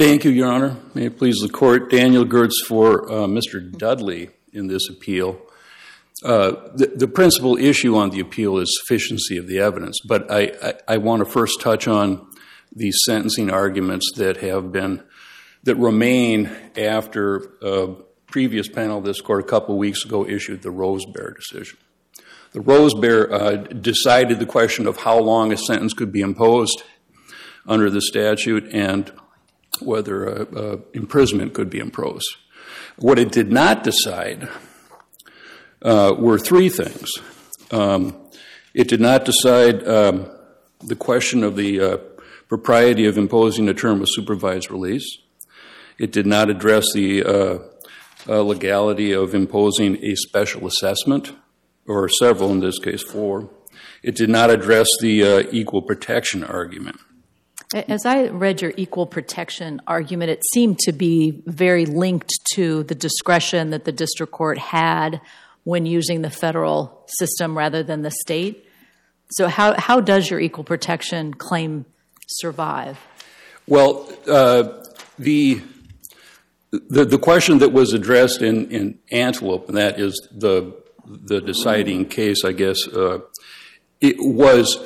Thank you, Your Honor. May it please the Court. Daniel Gertz for Mr. Dudley in this appeal. The principal issue on the appeal is sufficiency of the evidence, but I want to first touch on the sentencing arguments that remain after a previous panel of this Court a couple of weeks ago issued the Rosebear decision. The Rosebear decided the question of how long a sentence could be imposed under the statute and whether imprisonment could be imposed. What it did not decide were three things. It did not decide the question of the propriety of imposing a term of supervised release. It did not address the legality of imposing a special assessment, or several, in this case 4. It did not address the equal protection argument. As I read your equal protection argument, it seemed to be very linked to the discretion that the district court had when using the federal system rather than the state. So how does your equal protection claim survive? Well, the question that was addressed in Antelope, and that is the deciding case, I guess, it was,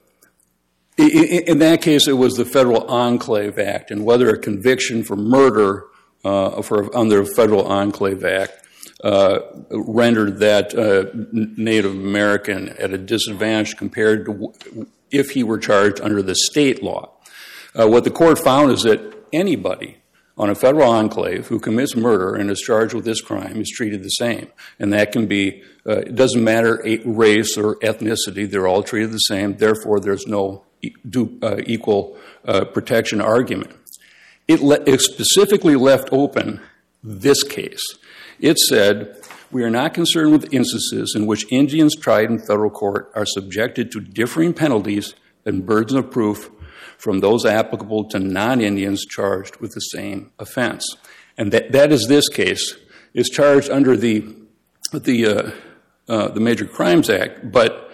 in that case, it was the Federal Enclave Act, and whether a conviction for murder under the Federal Enclave Act rendered that Native American at a disadvantage compared to if he were charged under the state law. What the court found is that anybody on a federal enclave who commits murder and is charged with this crime is treated the same. And that can be, it doesn't matter race or ethnicity, they're all treated the same, therefore there's no equal protection argument. It specifically left open this case. It said, we are not concerned with instances in which Indians tried in federal court are subjected to differing penalties and burdens of proof from those applicable to non-Indians charged with the same offense. And that is this case. It's charged under the Major Crimes Act, but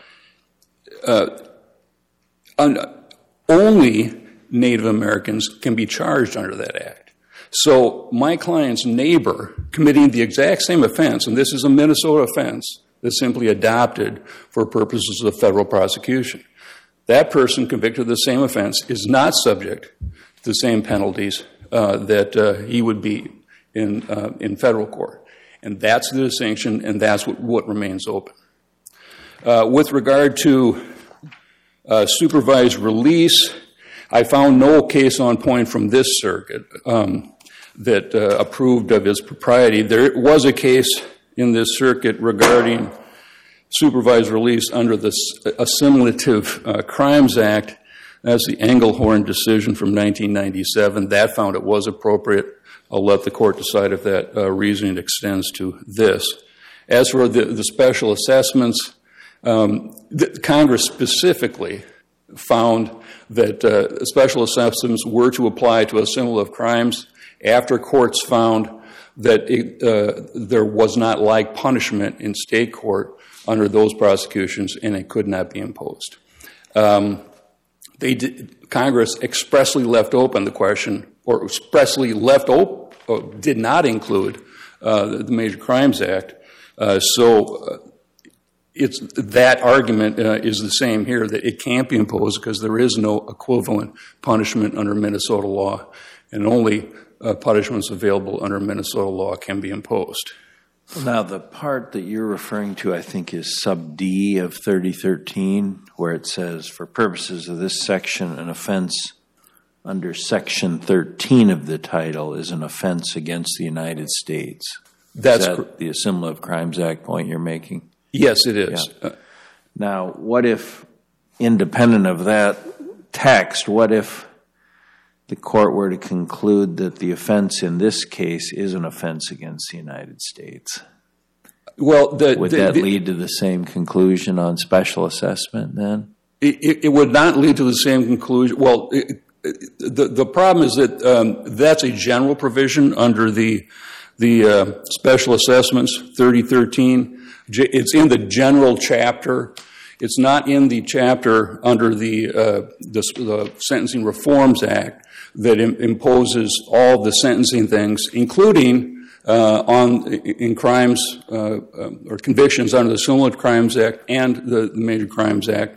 only Native Americans can be charged under that act. So my client's neighbor committing the exact same offense, and this is a Minnesota offense that's simply adopted for purposes of federal prosecution. That person convicted of the same offense is not subject to the same penalties that he would be in federal court. And that's the distinction, and that's what remains open. With regard to supervised release, I found no case on point from this circuit that approved of its propriety. There was a case in this circuit regarding supervised release under the Assimilative Crimes Act. That's the Engelhorn decision from 1997. That found it was appropriate. I'll let the court decide if that reasoning extends to this. As for the special assessments, Congress specifically found that special assessments were to apply to assimilative crimes after courts found that there was not like punishment in state court under those prosecutions, and it could not be imposed. Congress expressly left open the question, or expressly did not include the Major Crimes Act. So that argument is the same here, that it can't be imposed because there is no equivalent punishment under Minnesota law, and only punishments available under Minnesota law can be imposed. Now, the part that you're referring to, I think, is sub D of 3013, where it says, for purposes of this section, an offense under section 13 of the title is an offense against the United States. That's is that the Assimilative Crimes Act point you're making? Yes, it is. Yeah. Now, what if, independent of that text, what if the court were to conclude that the offense in this case is an offense against the United States? Well, would that lead to the same conclusion on special assessment then? It would not lead to the same conclusion. Well, the problem is that that's a general provision under the special assessments, 3013. It's in the general chapter. It's not in the chapter under the Sentencing Reforms Act that imposes all the sentencing things, including in crimes or convictions under the Similar Crimes Act and the Major Crimes Act.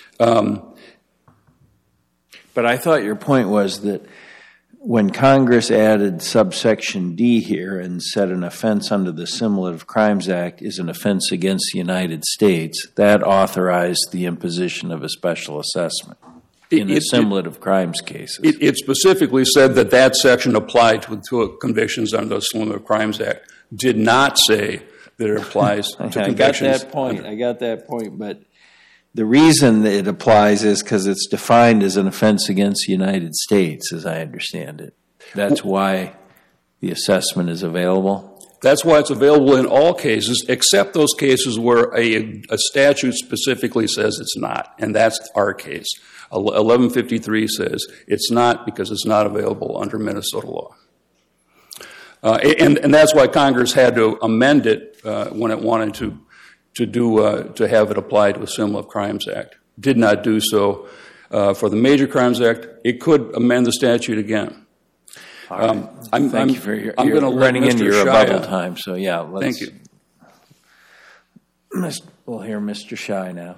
But I thought your point was that when Congress added subsection D here and said an offense under the Simulative Crimes Act is an offense against the United States, that authorized the imposition of a special assessment in the simulative crimes cases. It specifically said that section applied to convictions under the Simulative Crimes Act. Did not say that it applies to convictions. I got that point, but the reason that it applies is because it's defined as an offense against the United States, as I understand it. That's why the assessment is available? That's why it's available in all cases, except those cases where a statute specifically says it's not, and that's our case. 1153 says it's not because it's not available under Minnesota law. And that's why Congress had to amend it when it wanted to have it applied to a Simulative Crimes Act. Did not do so for the Major Crimes Act. It could amend the statute again. Thank you for your running into your rebuttal time. So yeah, thank you. We'll hear Mr. Shy now.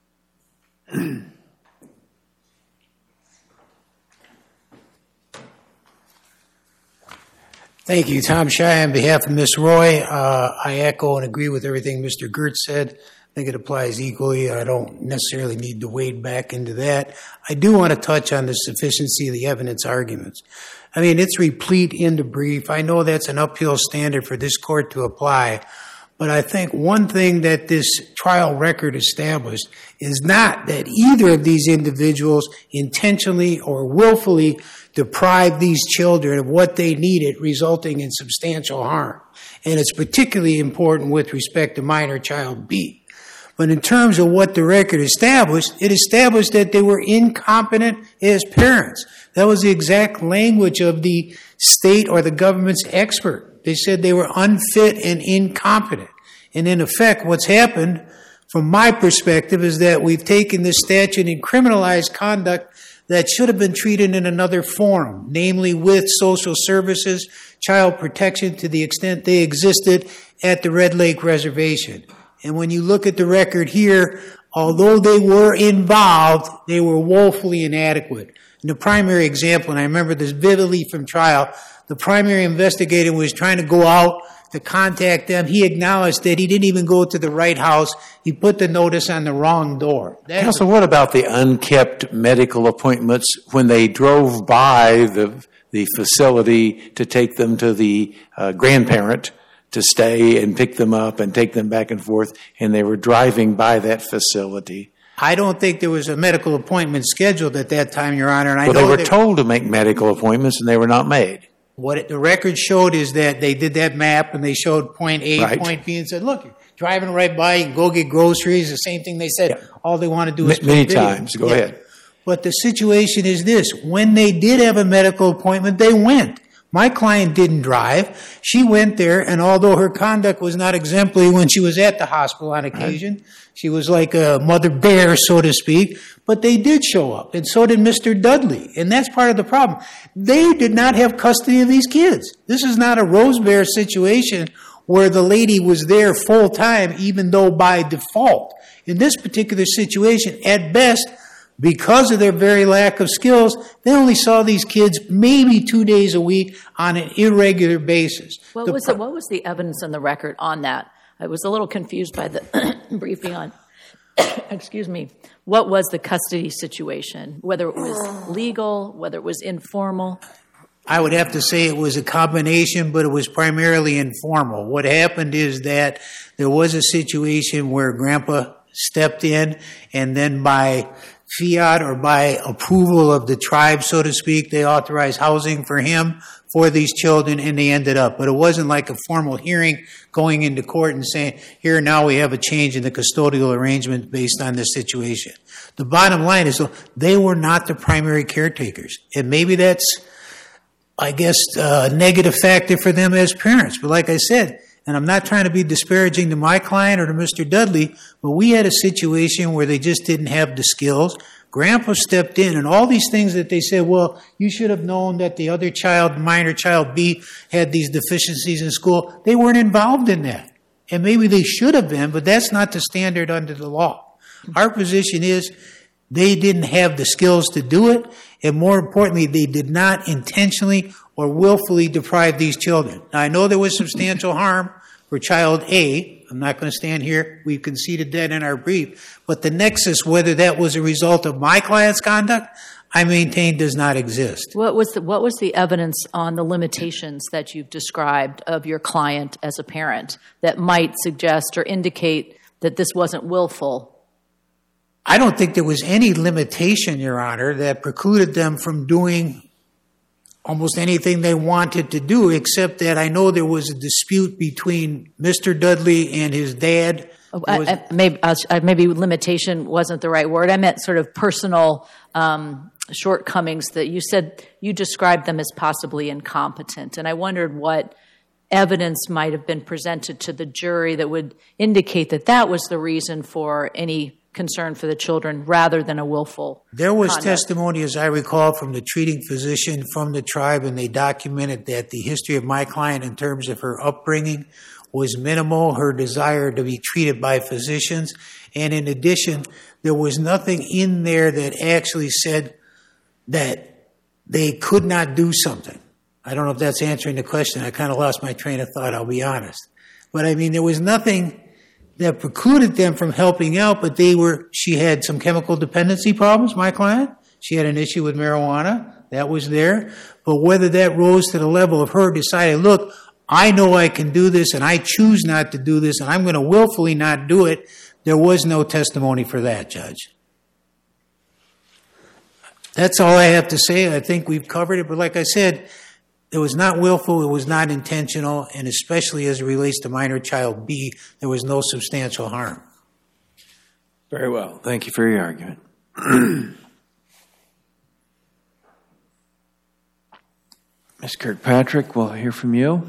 Thank you. Tom Shy on behalf of Ms. Roy. I echo and agree with everything Mr. Gertz said. I think it applies equally. I don't necessarily need to wade back into that. I do want to touch on the sufficiency of the evidence arguments. I mean, it's replete in the brief. I know that's an uphill standard for this court to apply, but I think one thing that this trial record established is not that either of these individuals intentionally or willfully deprived these children of what they needed, resulting in substantial harm. And it's particularly important with respect to minor child B. But in terms of what the record established, it established that they were incompetent as parents. That was the exact language of the state or the government's expert. They said they were unfit and incompetent. And in effect, what's happened, from my perspective, is that we've taken this statute and criminalized conduct that should have been treated in another forum, namely with social services, child protection to the extent they existed at the Red Lake Reservation. And when you look at the record here, although they were involved, they were woefully inadequate. And the primary example, and I remember this vividly from trial, the primary investigator was trying to go out to contact them. He acknowledged that he didn't even go to the right house. He put the notice on the wrong door. Counsel, what about the unkept medical appointments when they drove by the facility to take them to the grandparent to stay and pick them up and take them back and forth, and they were driving by that facility? I don't think there was a medical appointment scheduled at that time, Your Honor. And they were told to make medical appointments, and they were not made. What the record showed is that they did that map, and they showed point A, right, point B, and said, look, you're driving right by, you can go get groceries, the same thing they said. Yeah. All they want to do is many times. Go ahead. But the situation is this. When they did have a medical appointment, they went. My client didn't drive. She went there, and although her conduct was not exemplary when she was at the hospital on occasion, she was like a mother bear, so to speak, but they did show up, and so did Mr. Dudley, and that's part of the problem. They did not have custody of these kids. This is not a Rose Bear situation where the lady was there full time, even though by default. In this particular situation, at best, because of their very lack of skills, they only saw these kids maybe 2 days a week on an irregular basis. What was the evidence in the record on that? I was a little confused by the briefing on, excuse me, what was the custody situation, whether it was legal, whether it was informal? I would have to say it was a combination, but it was primarily informal. What happened is that there was a situation where Grandpa stepped in, and then by fiat or by approval of the tribe, so to speak, they authorized housing for him, for these children, and they ended up. But it wasn't like a formal hearing going into court and saying, here, now we have a change in the custodial arrangement based on this situation. The bottom line is, they were not the primary caretakers. And maybe that's, I guess, a negative factor for them as parents. But like I said, and I'm not trying to be disparaging to my client or to Mr. Dudley, but we had a situation where they just didn't have the skills. Grandpa stepped in, and all these things that they said, well, you should have known that the other child, minor child B, had these deficiencies in school. They weren't involved in that. And maybe they should have been, but that's not the standard under the law. Our position is they didn't have the skills to do it, and more importantly, they did not intentionally or willfully deprive these children. Now, I know there was substantial harm for child A. I'm not going to stand here. We've conceded that in our brief. But the nexus, whether that was a result of my client's conduct, I maintain does not exist. What was the evidence on the limitations that you've described of your client as a parent that might suggest or indicate that this wasn't willful? I don't think there was any limitation, Your Honor, that precluded them from doing almost anything they wanted to do, except that I know there was a dispute between Mr. Dudley and his dad. Maybe limitation wasn't the right word. I meant sort of personal shortcomings that you said you described them as possibly incompetent. And I wondered what evidence might have been presented to the jury that would indicate that that was the reason for any concern for the children rather than a willful There was conduct. testimony, as I recall, from the treating physician from the tribe, and they documented that the history of my client in terms of her upbringing was minimal, her desire to be treated by physicians. And in addition, there was nothing in there that actually said that they could not do something. I don't know if that's answering the question. I kind of lost my train of thought, I'll be honest. But I mean, there was nothing that precluded them from helping out, but she had some chemical dependency problems, my client. She had an issue with marijuana. That was there. But whether that rose to the level of her deciding, look, I know I can do this and I choose not to do this and I'm going to willfully not do it, there was no testimony for that, Judge. That's all I have to say. I think we've covered it. But like I said, it was not willful, it was not intentional, and especially as it relates to minor child B, there was no substantial harm. Very well. Thank you for your argument. Ms. Kirkpatrick, we'll hear from you.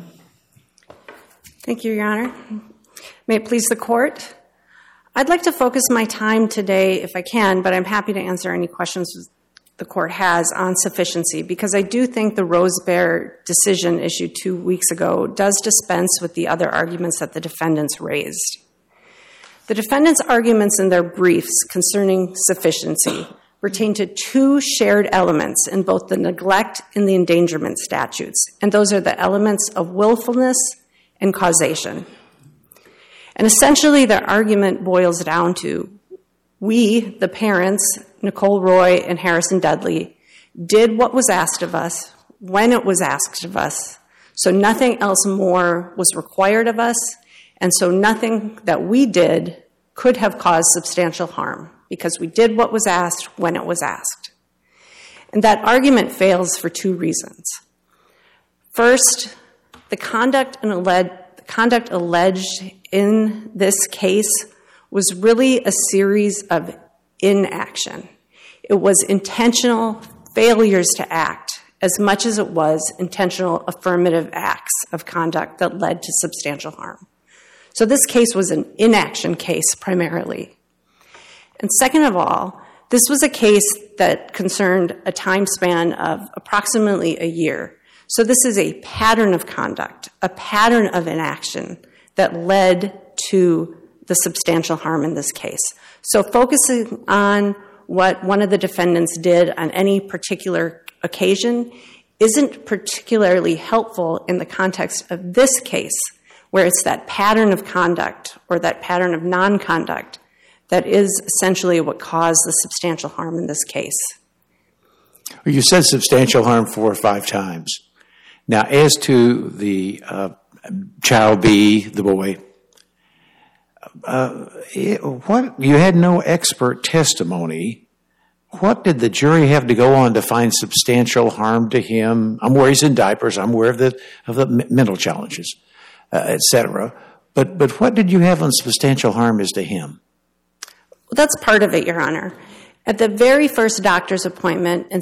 Thank you, Your Honor. May it please the Court. I'd like to focus my time today, if I can, but I'm happy to answer any questions the Court has on sufficiency, because I do think the Rosebear decision issued 2 weeks ago does dispense with the other arguments that the defendants raised. The defendants' arguments in their briefs concerning sufficiency pertain to two shared elements in both the neglect and the endangerment statutes, and those are the elements of willfulness and causation. And essentially, their argument boils down to, we, the parents, Nicole Roy and Harrison Dudley, did what was asked of us when it was asked of us, so nothing else more was required of us, and so nothing that we did could have caused substantial harm, because we did what was asked when it was asked. And that argument fails for two reasons. First, the conduct alleged in this case was really a series of inaction. It was intentional failures to act as much as it was intentional affirmative acts of conduct that led to substantial harm. So this case was an inaction case primarily. And second of all, this was a case that concerned a time span of approximately a year. So this is a pattern of conduct, a pattern of inaction that led to the substantial harm in this case. So focusing on what one of the defendants did on any particular occasion isn't particularly helpful in the context of this case, where it's that pattern of conduct or that pattern of non-conduct that is essentially what caused the substantial harm in this case. Well, you said substantial harm 4 or 5 times. Now, as to the child B, the boy, you had no expert testimony. What did the jury have to go on to find substantial harm to him? I'm aware he's in diapers. I'm aware of the mental challenges, et cetera. But what did you have on substantial harm as to him? Well, that's part of it, Your Honor. At the very first doctor's appointment in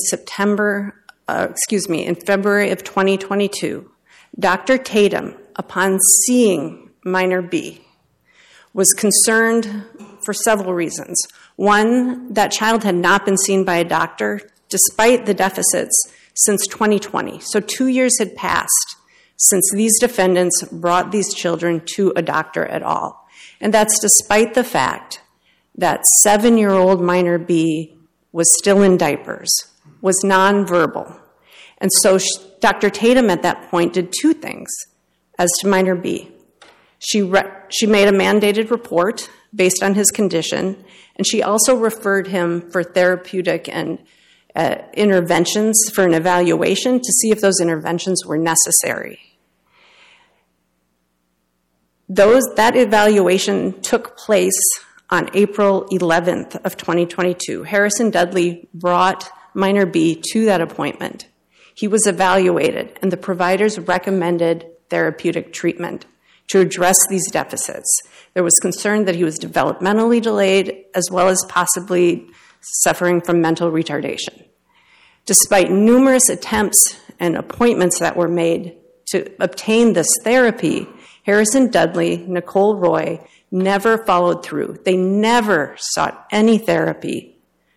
February of 2022, Dr. Tatum, upon seeing minor B, was concerned for several reasons. One, that child had not been seen by a doctor despite the deficits since 2020. So 2 years had passed since these defendants brought these children to a doctor at all. And that's despite the fact that 7-year-old minor B was still in diapers, was nonverbal. And so Dr. Tatum at that point did two things as to minor B. She made a mandated report based on his condition, and she also referred him for therapeutic and interventions for an evaluation to see if those interventions were necessary. That evaluation took place on April 11th of 2022. Harrison Dudley brought minor B to that appointment. He was evaluated, and the providers recommended therapeutic treatment to address these deficits. There was concern that he was developmentally delayed as well as possibly suffering from mental retardation. Despite numerous attempts and appointments that were made to obtain this therapy, Harrison Dudley, Nicole Roy never followed through. They never sought any therapy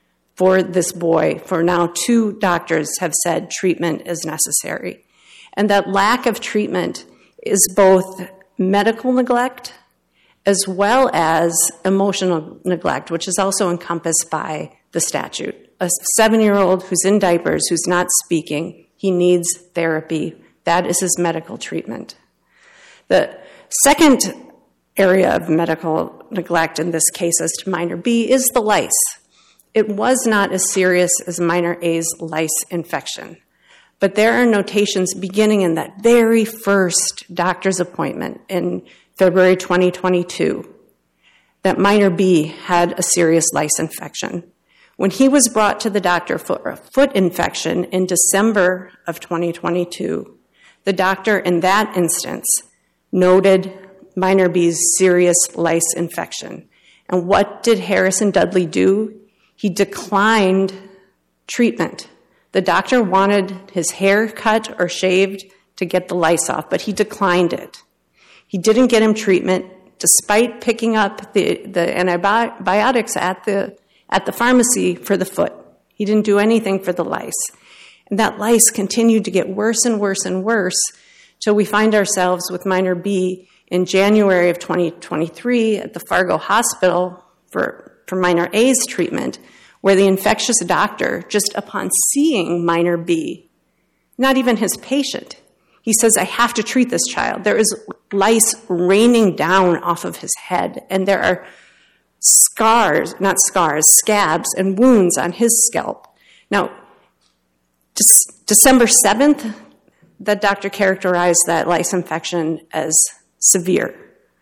for this boy. For now, 2 doctors have said treatment is necessary. And that lack of treatment is both medical neglect as well as emotional neglect, which is also encompassed by the statute. A 7-year-old who's in diapers, who's not speaking, he needs therapy. That is his medical treatment. The second area of medical neglect in this case as to minor B is the lice. It was not as serious as minor A's lice infection, but there are notations beginning in that very first doctor's appointment in February 2022 that minor B had a serious lice infection. When he was brought to the doctor for a foot infection in December of 2022, the doctor in that instance noted minor B's serious lice infection. And what did Harrison Dudley do? He declined treatment. The doctor wanted his hair cut or shaved to get the lice off, but he declined it. He didn't get him treatment despite picking up the antibiotics at the pharmacy for the foot. He didn't do anything for the lice. And that lice continued to get worse and worse and worse till we find ourselves with minor B in January of 2023 at the Fargo Hospital for minor A's treatment, where the infectious doctor, just upon seeing minor B, not even his patient, he says, I have to treat this child. There is lice raining down off of his head, and there are scabs and wounds on his scalp. Now, December 7th, that doctor characterized that lice infection as severe.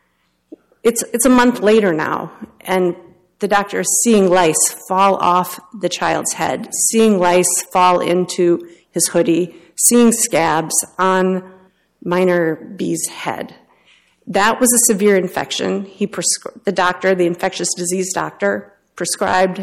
It's a month later now, and the doctor is seeing lice fall off the child's head, seeing lice fall into his hoodie, seeing scabs on minor B's head. That was a severe infection. The infectious disease doctor, prescribed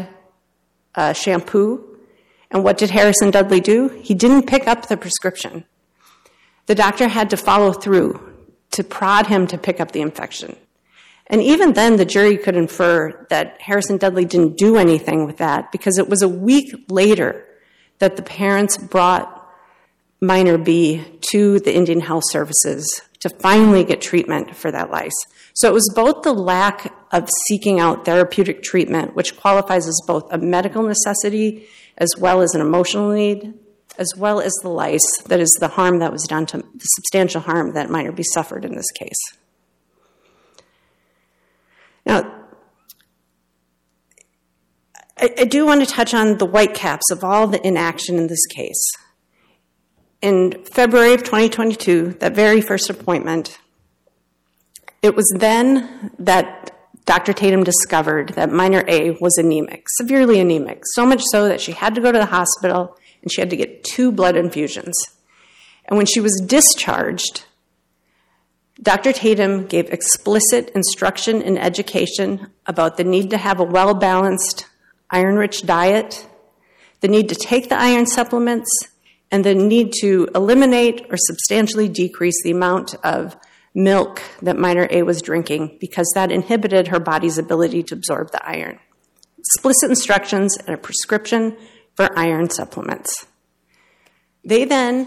shampoo. And what did Harrison Dudley do? He didn't pick up the prescription. The doctor had to follow through to prod him to pick up the infection. And even then, the jury could infer that Harrison Dudley didn't do anything with that because it was a week later that the parents brought minor B to the Indian Health Services to finally get treatment for that lice. So it was both the lack of seeking out therapeutic treatment, which qualifies as both a medical necessity as well as an emotional need, as well as the lice that is the harm that was done to the substantial harm that minor B suffered in this case. Now, I do want to touch on the whitecaps of all the inaction in this case. In February of 2022, that very first appointment, it was then that Dr. Tatum discovered that minor A was anemic, severely anemic, so much so that she had to go to the hospital and she had to get 2 blood infusions. And when she was discharged, Dr. Tatum gave explicit instruction and education about the need to have a well-balanced, iron-rich diet, the need to take the iron supplements, and the need to eliminate or substantially decrease the amount of milk that minor A was drinking because that inhibited her body's ability to absorb the iron. Explicit instructions and a prescription for iron supplements. They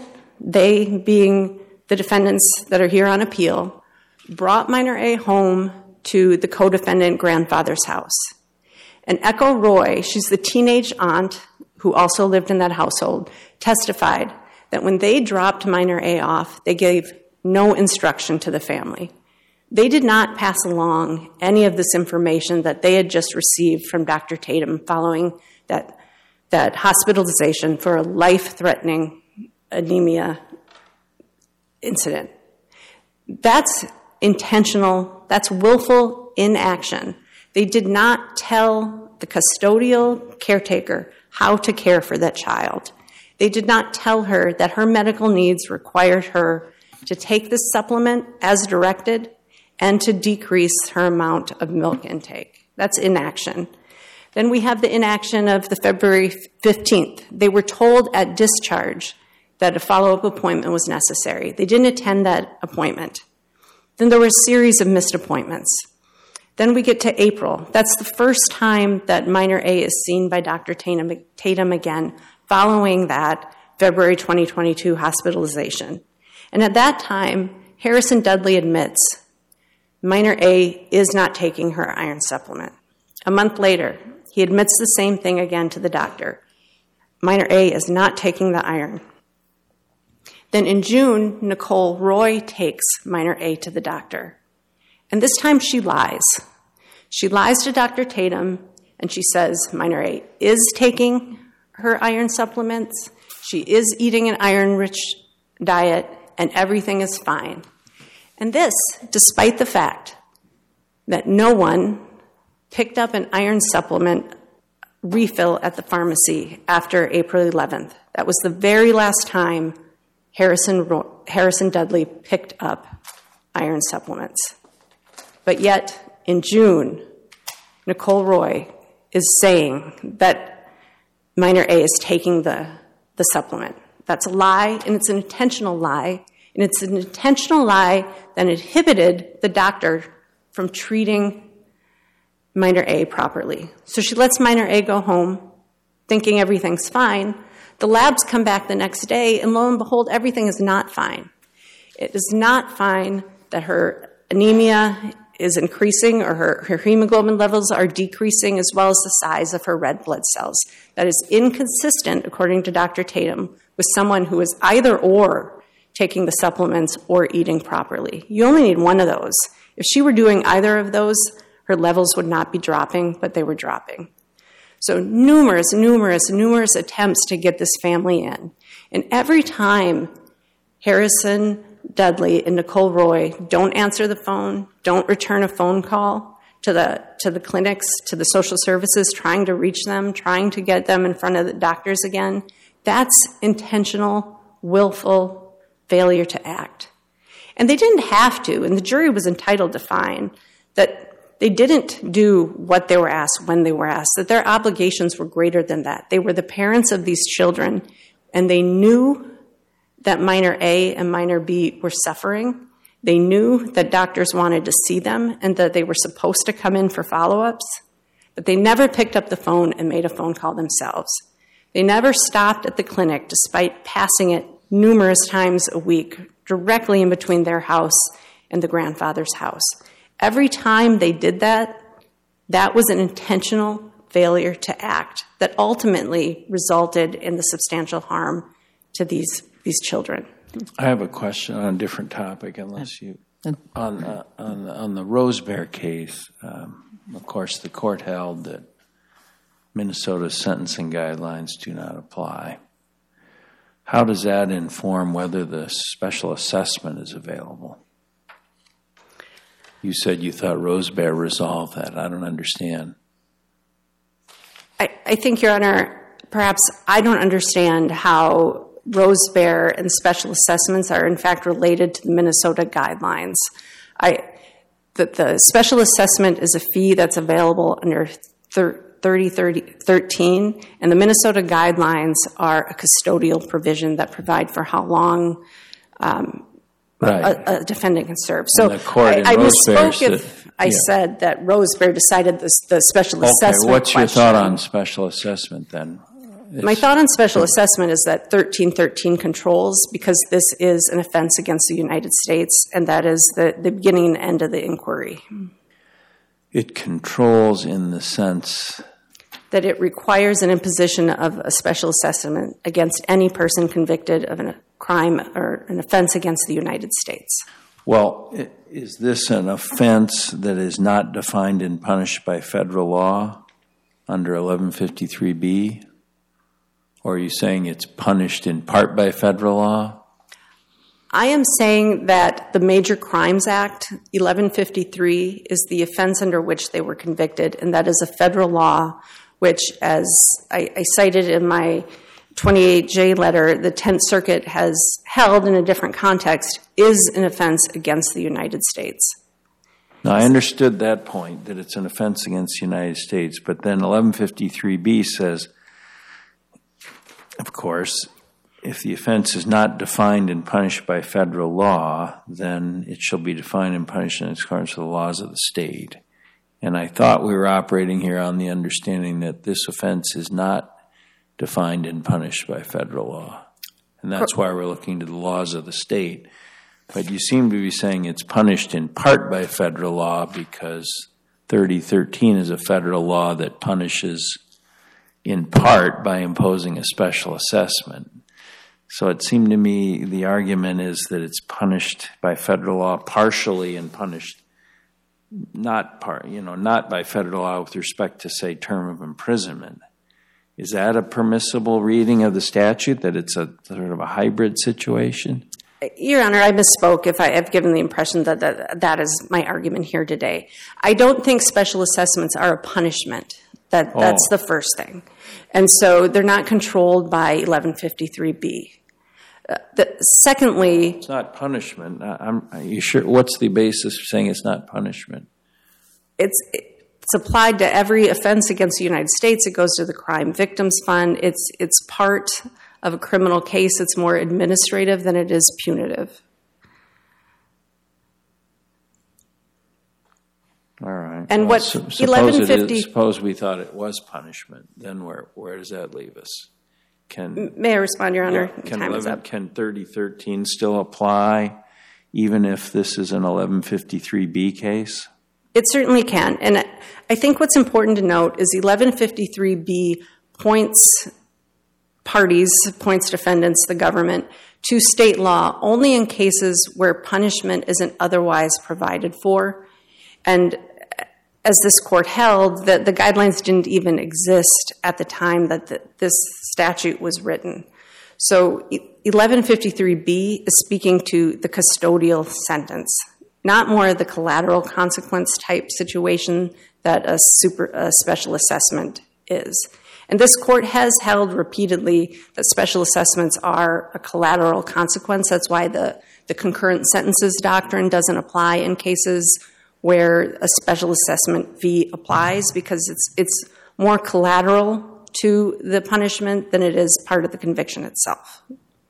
being the defendants that are here on appeal, brought minor A home to the co-defendant grandfather's house. And Echo Roy, she's the teenage aunt who also lived in that household, testified that when they dropped minor A off, they gave no instruction to the family. They did not pass along any of this information that they had just received from Dr. Tatum following that hospitalization for a life-threatening anemia incident. That's intentional, that's willful inaction. They did not tell the custodial caretaker how to care for that child. They did not tell her that her medical needs required her to take this supplement as directed and to decrease her amount of milk intake. That's inaction. Then we have the inaction of the February 15th. They were told at discharge that a follow-up appointment was necessary. They didn't attend that appointment. Then there were a series of missed appointments. Then we get to April. That's the first time that minor A is seen by Dr. Tatum again following that February 2022 hospitalization. And at that time, Harrison Dudley admits minor A is not taking her iron supplement. A month later, he admits the same thing again to the doctor. Minor A is not taking the iron. Then in June, Nicole Roy takes minor A to the doctor. And this time she lies. She lies to Dr. Tatum, and she says minor A is taking her iron supplements, she is eating an iron-rich diet, and everything is fine. And this, despite the fact that no one picked up an iron supplement refill at the pharmacy after April 11th. That was the very last time Harrison Dudley picked up iron supplements. But yet, in June, Nicole Roy is saying that minor A is taking the supplement. That's a lie, and it's an intentional lie. And it's an intentional lie that inhibited the doctor from treating minor A properly. So she lets minor A go home, thinking everything's fine. The labs come back the next day, and lo and behold, everything is not fine. It is not fine that her anemia is increasing or her hemoglobin levels are decreasing, as well as the size of her red blood cells. That is inconsistent, according to Dr. Tatum, with someone who is either or taking the supplements or eating properly. You only need one of those. If she were doing either of those, her levels would not be dropping, but they were dropping. So numerous attempts to get this family in. And every time Harrison Dudley and Nicole Roy don't answer the phone, don't return a phone call to the clinics, to the social services, trying to reach them, trying to get them in front of the doctors again, that's intentional, willful failure to act. And they didn't have to, and the jury was entitled to find that they didn't do what they were asked when they were asked, that their obligations were greater than that. They were the parents of these children, and they knew that minor A and minor B were suffering. They knew that doctors wanted to see them and that they were supposed to come in for follow-ups, but they never picked up the phone and made a phone call themselves. They never stopped at the clinic despite passing it numerous times a week directly in between their house and the grandfather's house. Every time they did that, that was an intentional failure to act that ultimately resulted in the substantial harm to these children. I have a question on a different topic, unless you... On the Rosebear case, of course, the court held that Minnesota's sentencing guidelines do not apply. How does that inform whether the special assessment is available? You said you thought Rosebear resolved that. I don't understand. I think, Your Honor, perhaps I don't understand how Rosebear and special assessments are in fact related to the Minnesota guidelines. The special assessment is a fee that's available under 3013, and the Minnesota guidelines are a custodial provision that provide for how long a defendant can serve. So the court in I Rosebear misspoke if I said that Rosebear decided the special assessment what's your question. thought on special assessment then? My thought on special assessment is that 1313 controls because this is an offense against the United States, and that is the beginning and end of the inquiry. It controls in the sense that it requires an imposition of a special assessment against any person convicted of a crime or an offense against the United States. Well, is this an offense that is not defined and punished by federal law under 1153B? Or are you saying it's punished in part by federal law? I am saying that the Major Crimes Act, 1153, is the offense under which they were convicted, and that is a federal law which, as I cited in my 28J letter, the 10th Circuit has held in a different context, is an offense against the United States. Now, I understood that point, that it's an offense against the United States, but then 1153B says, of course, if the offense is not defined and punished by federal law, then it shall be defined and punished in accordance with the laws of the state. And I thought we were operating here on the understanding that this offense is not defined and punished by federal law. And that's why we're looking to the laws of the state. But you seem to be saying it's punished in part by federal law because 3013 is a federal law that punishes in part by imposing a special assessment. So it seemed to me the argument is that it's punished by federal law partially and punished not by federal law with respect to, say, term of imprisonment. Is that a permissible reading of the statute, that it's a sort of a hybrid situation? Your Honor, I misspoke if I have given the impression that that is my argument here today. I don't think special assessments are a punishment. That's the first thing. And so they're not controlled by 1153B. Secondly... It's not punishment. Are you sure? What's the basis for saying it's not punishment? It's applied to every offense against the United States. It goes to the Crime Victims Fund. It's part of a criminal case. It's more administrative than it is punitive. All right. And well, what 1150... Suppose we thought it was punishment. Then where does that leave us? May I respond, Your Honor? Time is up. Can 3013 still apply even if this is an 1153B case? It certainly can. And I think what's important to note is 1153B points defendants, the government, to state law only in cases where punishment isn't otherwise provided for. And as this court held, that the guidelines didn't even exist at the time that this statute was written. So 1153B is speaking to the custodial sentence, not more the collateral consequence type situation that a special assessment is. And this court has held repeatedly that special assessments are a collateral consequence. That's why the concurrent sentences doctrine doesn't apply in cases where a special assessment fee applies, because it's more collateral to the punishment than it is part of the conviction itself.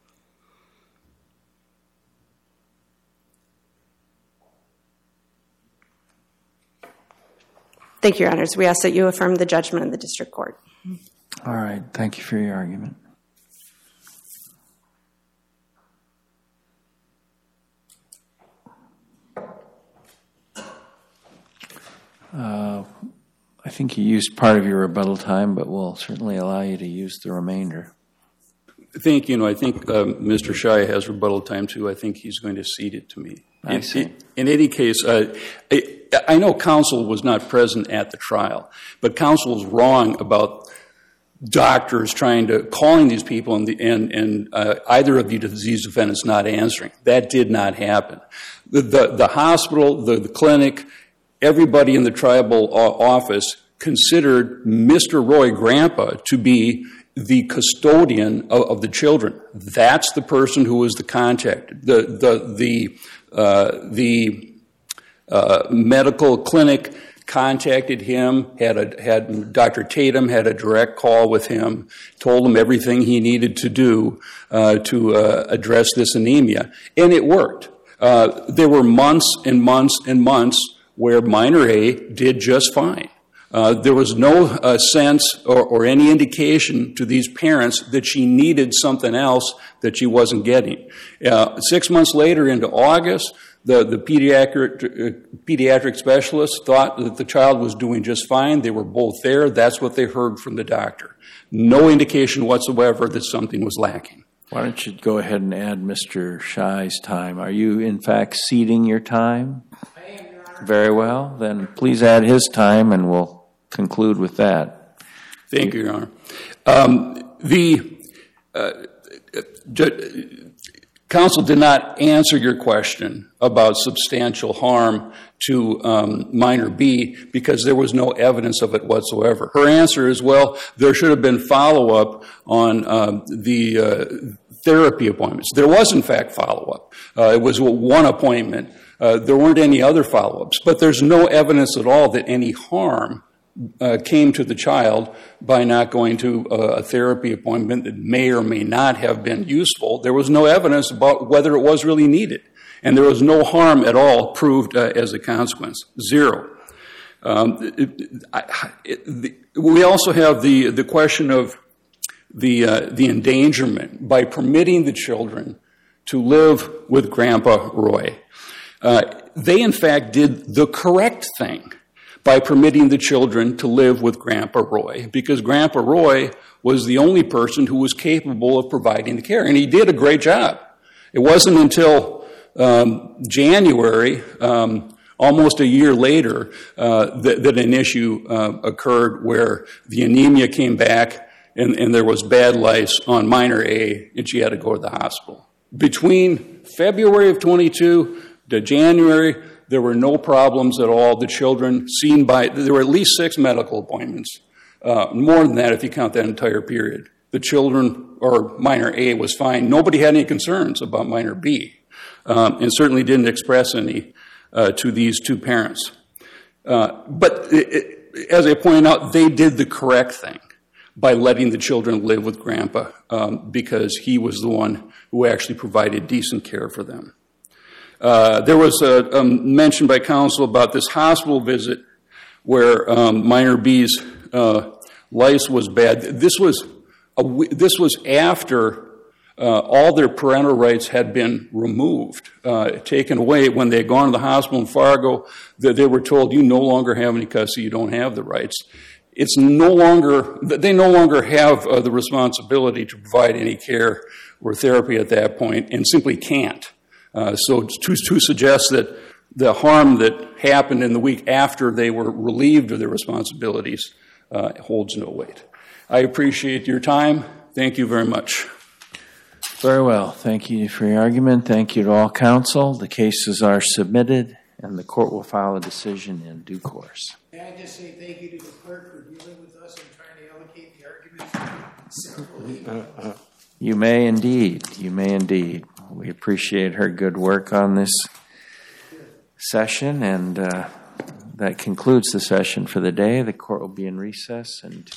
Thank you, Your Honors. We ask that you affirm the judgment of the district court. All right. Thank you for your argument. I think you used part of your rebuttal time, but we'll certainly allow you to use the remainder. I think Mr. Shia has rebuttal time, too. I think he's going to cede it to me. I see. In any case, I know counsel was not present at the trial, but counsel was wrong about doctors calling these people and either of the disease defendants not answering. That did not happen. The hospital, the clinic, everybody in the tribal office considered Mr. Roy Grandpa to be the custodian of the children. That's the person who was the contact. The medical clinic contacted him, had Dr. Tatum had a direct call with him, told him everything he needed to do to address this anemia, and it worked. There were months and months and months where minor A did just fine. There was no sense or any indication to these parents that she needed something else that she wasn't getting. 6 months later, into August, the pediatric specialist thought that the child was doing just fine. They were both there. That's what they heard from the doctor. No indication whatsoever that something was lacking. Why don't you go ahead and add Mr. Shy's time? Are you, in fact, ceding your time? I am, Your Honor. Very well. Then please add his time, and we'll conclude with that. Thank you, Your Honor. Counsel did not answer your question about substantial harm to minor B because there was no evidence of it whatsoever. Her answer is, well, there should have been follow-up on the therapy appointments. There was, in fact, follow-up. It was one appointment. There weren't any other follow-ups. But there's no evidence at all that any harm came to the child by not going to a therapy appointment that may or may not have been useful. There was no evidence about whether it was really needed. And there was no harm at all proved as a consequence. Zero. We also have the question of the endangerment by permitting the children to live with Grandpa Roy. They, in fact, did the correct thing by permitting the children to live with Grandpa Roy, because Grandpa Roy was the only person who was capable of providing the care, and he did a great job. It wasn't until January, almost a year later, that an issue occurred where the anemia came back and there was bad lice on minor A, and she had to go to the hospital. Between February of 22 to January, there were no problems at all. The children there were at least 6 medical appointments. More than that if you count that entire period. The children, or minor A, was fine. Nobody had any concerns about minor B, and certainly didn't express any to these two parents. But as I pointed out, they did the correct thing by letting the children live with Grandpa because he was the one who actually provided decent care for them. There was a mention by counsel about this hospital visit where minor B's lice was bad. This was after all their parental rights had been removed, taken away. When they had gone to the hospital in Fargo, they were told, you no longer have any custody, you don't have the rights. They no longer have the responsibility to provide any care or therapy at that point, and simply can't. So to suggest that the harm that happened in the week after they were relieved of their responsibilities holds no weight. I appreciate your time. Thank you very much. Very well. Thank you for your argument. Thank you to all counsel. The cases are submitted, and the court will file a decision in due course. May I just say thank you to the clerk for dealing with us and trying to allocate the arguments? You may indeed. You may indeed. We appreciate her good work on this session, and that concludes the session for the day. The court will be in recess until